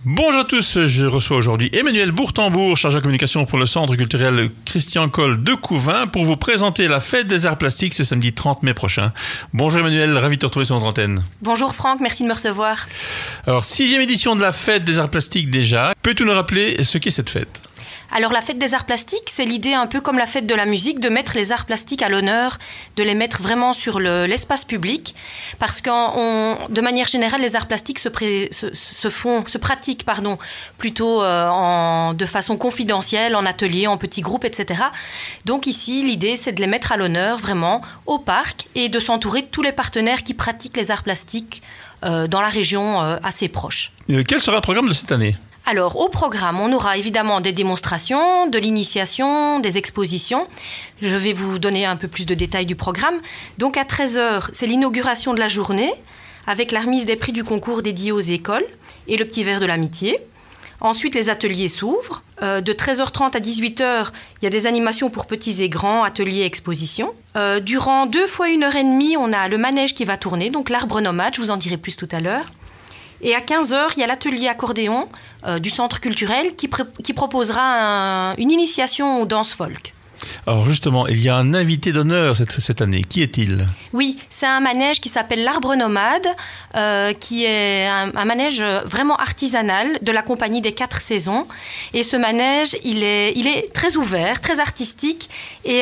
Bonjour à tous, je reçois aujourd'hui Emmanuel Bourtambour, chargé de communication pour le Centre culturel Christian Coll de Couvain, pour vous présenter la fête des arts plastiques ce samedi 30 mai prochain. Bonjour Emmanuel, ravi de te retrouver sur notre antenne. Bonjour Franck, merci de me recevoir. Alors, 6e édition de la fête des arts plastiques déjà. Peux-tu nous rappeler ce qu'est cette fête ? Alors la fête des arts plastiques, c'est l'idée un peu comme la fête de la musique, de mettre les arts plastiques à l'honneur, de les mettre vraiment sur l'espace public, parce que de manière générale, les arts plastiques se pratiquent plutôt de façon confidentielle, en atelier, en petits groupes, etc. Donc ici, l'idée, c'est de les mettre à l'honneur vraiment au parc et de s'entourer de tous les partenaires qui pratiquent les arts plastiques dans la région assez proche. Quel sera le programme de cette année ? Alors, au programme, on aura évidemment des démonstrations, de l'initiation, des expositions. Je vais vous donner un peu plus de détails du programme. Donc, à 13h, c'est l'inauguration de la journée, avec la remise des prix du concours dédié aux écoles et le petit verre de l'amitié. Ensuite, les ateliers s'ouvrent. De 13h30 à 18h, il y a des animations pour petits et grands, ateliers et expositions. Durant 2 fois 1h30, on a le manège qui va tourner, donc l'arbre nomade, je vous en dirai plus tout à l'heure. Et à 15h, il y a l'atelier accordéon du Centre culturel qui proposera une initiation aux danses folk. Alors justement, il y a un invité d'honneur cette année. Qui est-il ? Oui, c'est un manège qui s'appelle l'Arbre Nomade, qui est un manège vraiment artisanal de la compagnie des 4 saisons. Et ce manège, il est très ouvert, très artistique. Et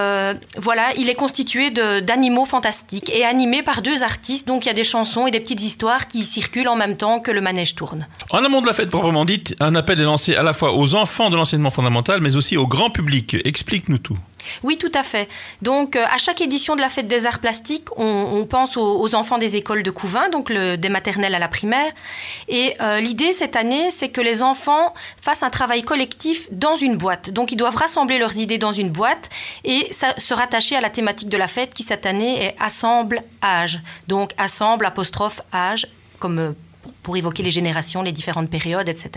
il est constitué d'animaux fantastiques et animé par 2 artistes. Donc il y a des chansons et des petites histoires qui circulent en même temps que le manège tourne. En amont de la fête proprement dite, un appel est lancé à la fois aux enfants de l'enseignement fondamental, mais aussi au grand public. Explique-nous tout. Oui, tout à fait. Donc, à chaque édition de la Fête des Arts Plastiques, on pense aux enfants des écoles de Couvain, donc des maternelles à la primaire. Et l'idée, cette année, c'est que les enfants fassent un travail collectif dans une boîte. Donc, ils doivent rassembler leurs idées dans une boîte et se rattacher à la thématique de la fête qui, cette année, est « Assemble âge ». Donc, « Assemble » âge, comme pour évoquer les générations, les différentes périodes, etc.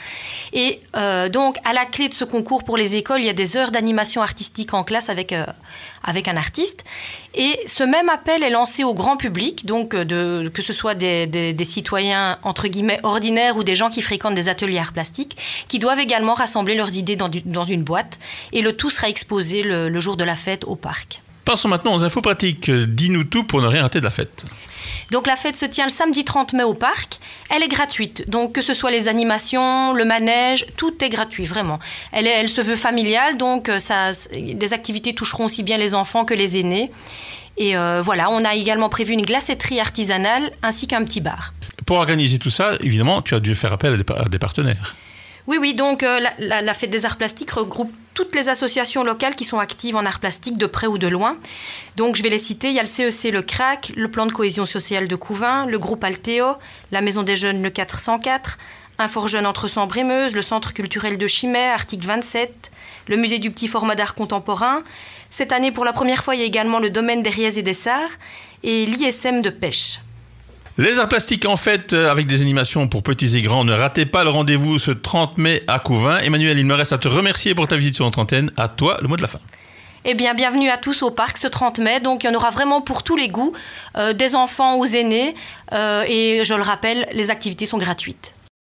Et donc, à la clé de ce concours pour les écoles, il y a des heures d'animation artistique en classe avec un artiste. Et ce même appel est lancé au grand public, donc que ce soit des citoyens, entre guillemets, ordinaires ou des gens qui fréquentent des ateliers arts plastiques, qui doivent également rassembler leurs idées dans une boîte. Et le tout sera exposé le jour de la fête au parc. Passons maintenant aux infos pratiques. Dis-nous tout pour ne rien rater de la fête. Donc la fête se tient le samedi 30 mai au parc. Elle est gratuite. Donc que ce soit les animations, le manège, tout est gratuit, vraiment. Elle se veut familiale, donc des activités toucheront aussi bien les enfants que les aînés. Et on a également prévu une glacetterie artisanale ainsi qu'un petit bar. Pour organiser tout ça, évidemment, tu as dû faire appel à des partenaires. Oui, donc la Fête des Arts Plastiques regroupe toutes les associations locales qui sont actives en arts plastiques de près ou de loin. Donc je vais les citer, il y a le CEC Le Crac, le Plan de cohésion sociale de Couvain, le groupe Altéo, la Maison des Jeunes Le 404, Un Fort Jeune entre Sambre et Meuse, le Centre culturel de Chimay, Article 27, le Musée du petit format d'art contemporain. Cette année, pour la première fois, il y a également le Domaine des Riez et des Sarres et l'ISM de Pêche. Les arts plastiques en fête avec des animations pour petits et grands. Ne ratez pas le rendez-vous ce 30 mai à Couvain. Emmanuel, il me reste à te remercier pour ta visite sur notre antenne. À toi, le mot de la fin. Eh bien, bienvenue à tous au parc ce 30 mai. Donc, il y en aura vraiment pour tous les goûts, des enfants aux aînés. Et je le rappelle, les activités sont gratuites.